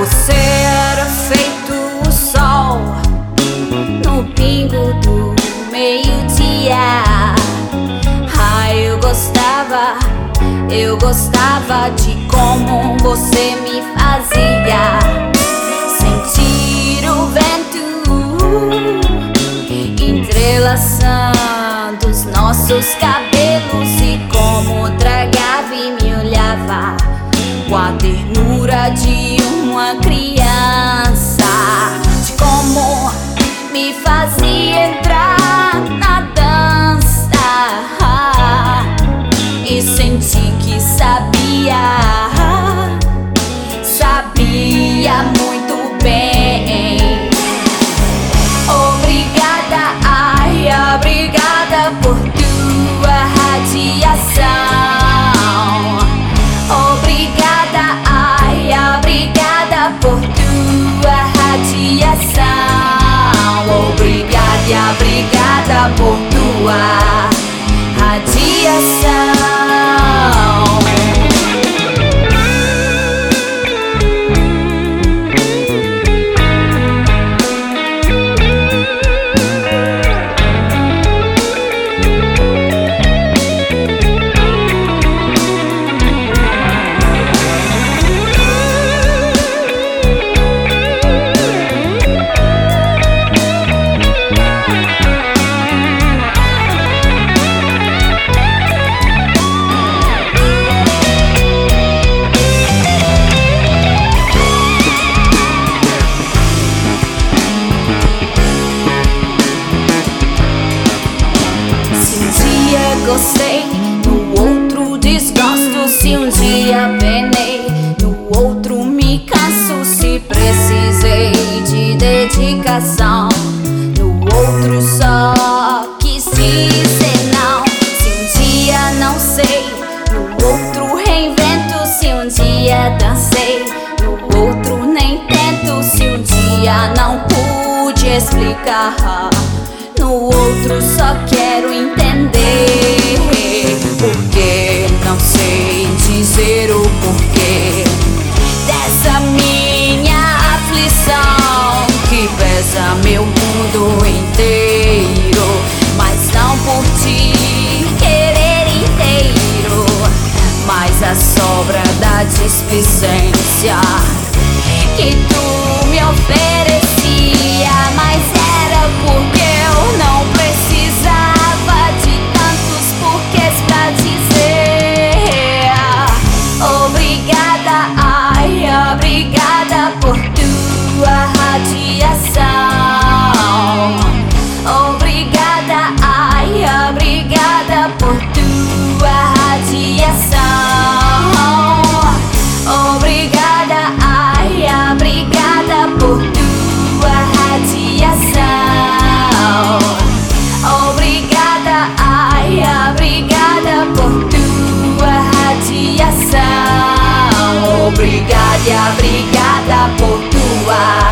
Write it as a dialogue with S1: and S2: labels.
S1: Você era feito o sol no pingo do meio-dia. Eu gostava de como você me fazia sentir o vento entrelaçando os nossos cabelos, e como tragava e me olhava com a ternura de uma criança, de como me fazia entrar na dança e senti que sabia muito bem. Obrigada, ai, obrigada por tua radiação. Obrigada, ai, obrigada por tua radiação. Obrigada e obrigada por tua radiação. Gostei, no outro desgosto. Se um dia penei, no outro me canso. Se precisei de dedicação, no outro só quis dizer não. Se um dia não sei, no outro reinvento. Se um dia dancei, no outro nem tento. Se um dia não pude explicar, no outro só quero entender. Porque não sei dizer o porquê dessa minha aflição que pesa meu mundo inteiro, mas não por ti querer inteiro, mas a sobra da displicência que tu me oferecia. Mas era porque eu não precisava de tantos porquês pra dizer obrigada, ai, obrigada por tua radiação. Obrigada, ai, obrigada por tua radiação. Obrigada, ai, obrigada por tua radiação. Obrigada, ai, obrigada por tua radiação. Obrigada e obrigada por tua